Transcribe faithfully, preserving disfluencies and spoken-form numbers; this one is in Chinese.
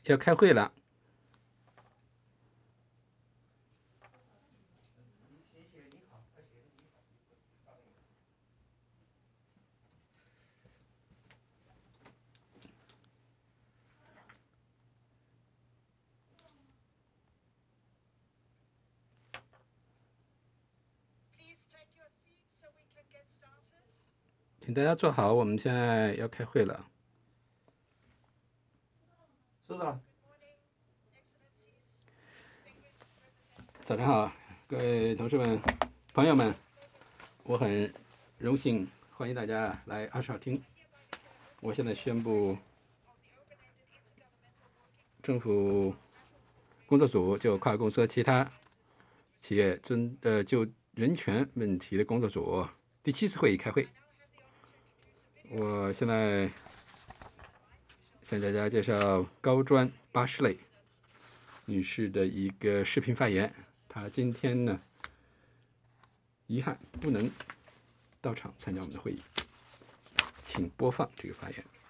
要开会了。请大家坐好，我们现在要开会了。 是的。 早上好，各位同事们、朋友们，我很荣幸欢迎大家来二十号厅。我现在宣布，政府工作组就跨国公司和其他企业针呃就人权问题的工作组第七次会议开会。我现在向大家介绍高专巴什雷女士的一个视频发言。她今天呢，遗憾不能到场参加我们的会议，请播放这个发言。